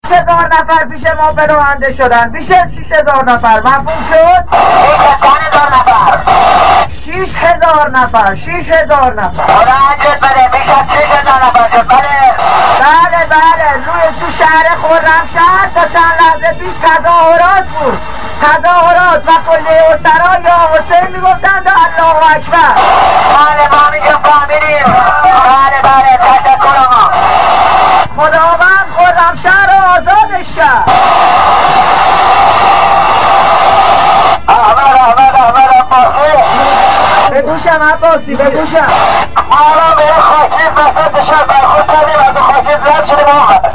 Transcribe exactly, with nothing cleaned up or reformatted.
هزار نفر پیش ما پناهنده شدن، بیش از شیش هزار نفر. مفهوم شد؟ چند هزار نفر؟ شیش هزار نفر. شیش هزار نفر. خدا عجب بده، بیش از شیش هزار نفر شد. بله بله بله. روی تو شهر خرمشهر تا چند لحظه پیش تظاهرات بود، تظاهرات و کلیه اسرا یا حسین میگفتند الله اکبر. بله ما اینجا فهمیدیم. بله بله تشکر آقا. خداوند خرمشهر را آزادش کرد. احمد احمد احمد عباسی بگوشم عباسی بگوشم. ما را به خواستید وسط شب برخود کردیم از خواستید رد شدیم آقا.